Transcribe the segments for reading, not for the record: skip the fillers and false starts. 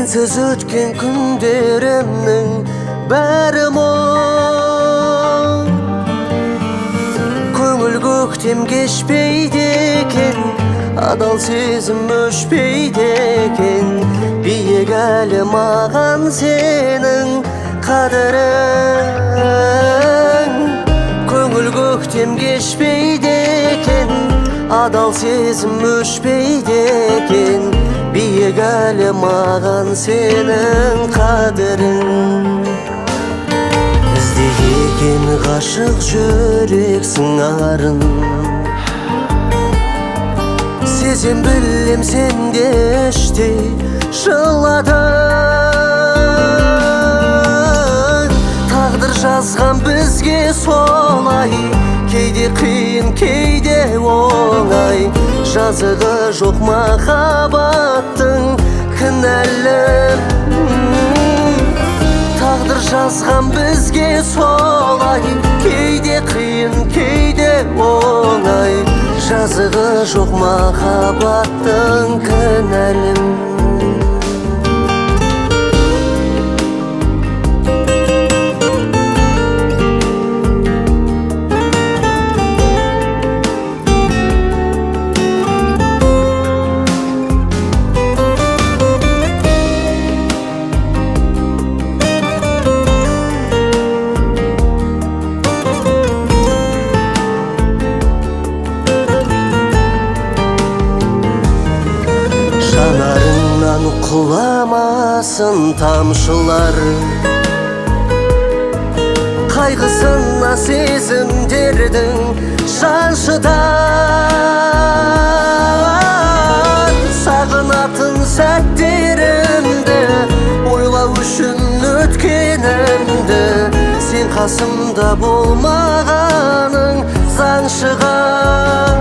Сенсіз өткен күндерімнің бәрі мұң. Көңіл көктем кешпейді екен, адал сезім өшпейді екен. Биік әлі маған сенің қадірің. Көңіл көктем кешпейді екен, адал сезім өшпейді екен. Биік әлі маған сенің қадірің. Іздеген ғашық жүрек сыңарын, сезем білем сенде іштей жыладың. Тағдыр жазған бізге солай, кейде қиын кейде оңай. Жазығы жоқ махаббаттың кінәлі. Тағдыр жазған бізге солай, кейде қиын кейде оңай. Жазығы жоқ махаббаттың кінәлі. Жанарыңнан құламасын тамшылар, қайғысына сезімдердің жаншыдан. Сағынатын сәттерімді ойлау үшін өткенімді, сен қасымда болмағаның заң шығар.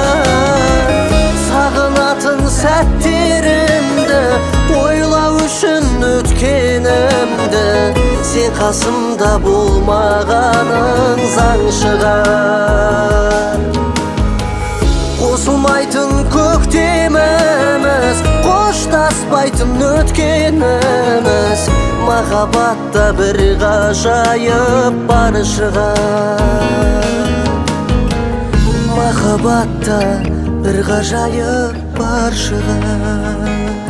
Сағынатын сәттерімді ойлау үшін өткенімді, сен қасымда болмағаның заң шығар. Қосылмайтын көктеміміз, қоштаспайтын өткеніміз, махаббатта бір ғажайып бар шығар. Махаббатта бір ғажайып бар шығар.